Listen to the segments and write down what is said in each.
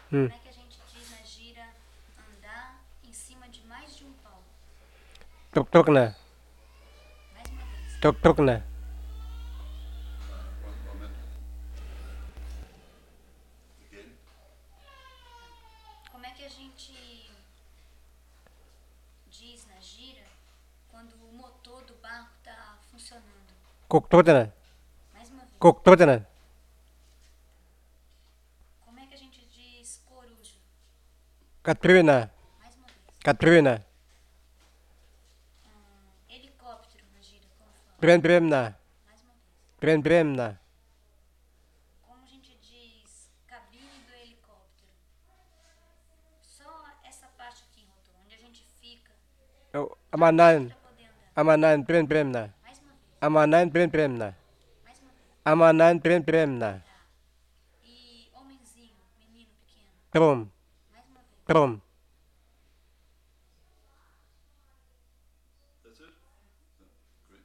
Como é que a gente diz na gira andar em cima de mais de um pau? Tuk-tuk na. Mais uma vez. Tuk-tuk na. Como é que a gente diz na gira quando o motor do barco está funcionando? Kuk-tut na. Mais uma vez. Kuk-tut na. Como é que a gente diz coruja? Katrina. Mais uma vez. Katrina. Helicóptero na gira, como fala? Prem-prem na. Mais uma vez. Prem-prem na. Como a gente diz cabine do helicóptero? Só essa parte aqui, rotor, onde a gente fica. Amanan. Pra poder andar. Amanan prem-prem na. Mais uma vez. Amanan prem-prem na. Mais uma vez. Amanan prem-prem na. Tá. E homenzinho, menino pequeno. Trum. Mais uma vez. Trum. That's it? Great.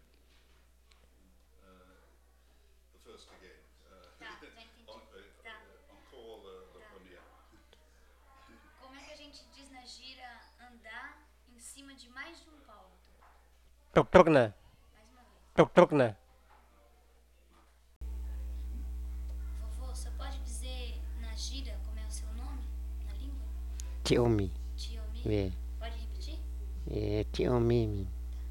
The first again. Tá, já entendi. Tá. Encore le premier. Como é que a gente diz na gira andar em cima de mais de um pau, rotor? Tuk-tuk na. Mais uma vez. Tuk-tuk na. Vovô, você pode dizer na gira como é o seu nome? Na língua? Tiomi. Tiomi? É, Pode repetir? Tiomi.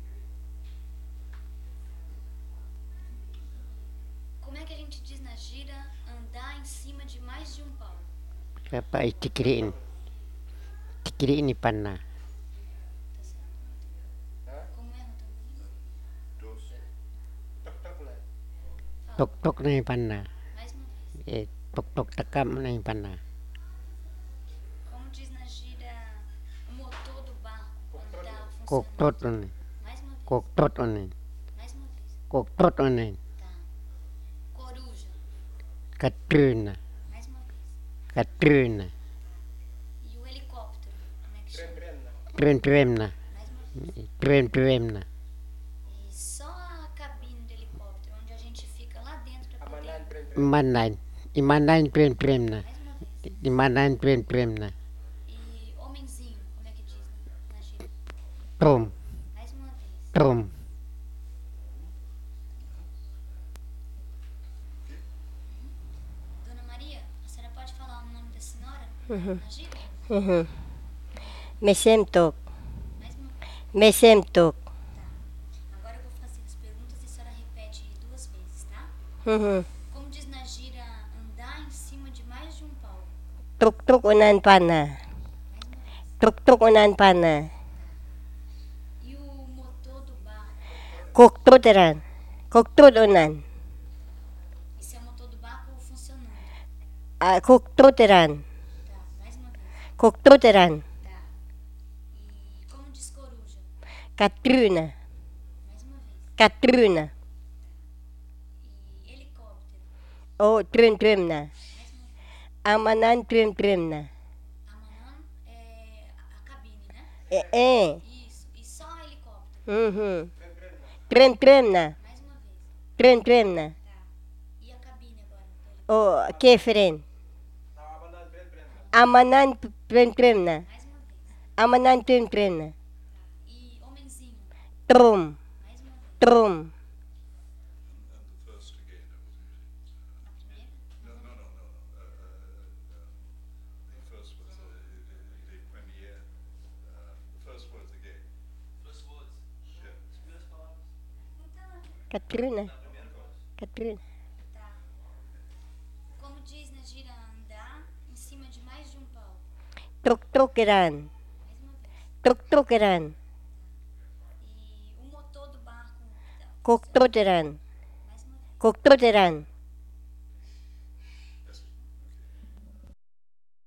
Como é que a gente diz na gira andar em cima de mais de um pau? Apa tikriin? Tikriin ni panna. Tá certo? Como é, rotor? Dos. Tuk-tuk na. Fala. Tok-tok na yung panna. Mais uma vez. Tok-tok takam na yung panna. Como diz na gira o motor do barco quando tá Kok-tot funcionando? on. Mais uma vez. Kok-tot on. Mais uma vez. Kok-tot on. Tá. Coruja. Katrina. Mais uma vez. Katrina. E o helicóptero? Como é que chama? Prem-prem na. Prem-prem na. Mais uma vez. Prem-prem na. E só a cabine do helicóptero, onde a gente fica lá dentro pra poder... Amanan prem-prem. Imanan. Imanan prem-prem na. Mais uma vez. Imanan prem-prem na. E homenzinho, como é que diz na gira? Trom. Mais uma vez. Trom. Dona Maria, a senhora pode falar o nome da senhora na gira? Mesemtok. Mais uma vez. Mesemtok. Tá. Agora eu vou fazer as perguntas e a senhora repete 2 vezes, tá? Como diz na gira andar em cima de mais de um pau? Tuk-tuk unan pana. Mais uma vez. Tuk-tuk unan pana. E o motor do barco? Kuk-tuteran. Kuk-tut unan. Esse é o motor do barco funcionando. Kuk-tuteran. Tá. Mais uma vez. Kuk-tuteran. Tá. E como diz coruja? Katrina. Mais uma vez. Katrina. E helicóptero? Oh, trim-trimna. Mais uma vez. Amanan trim-trimna. Amanan é a cabine, né? Isso. E só helicóptero? Trim-trimna. Mais uma vez. Trim-trimna. Tá. E a cabine agora? Oh, kefren. Amanan trim-trimna. Mais uma vez. Amanan trim-trimna. E homenzinho? Trum. Mais uma vez. Trum. And the first again. A primeira? The first was the premiere. The first words again. First words. Yeah. Katrina. Katrina. Tá. Como diz na gira andar em cima de mais de um pau? Tuk-tukiran. Mais uma vez. Tuk-tukiran. E o motor do barco? Kuk-tuteran. Mais uma vez. Kuk-tuteran.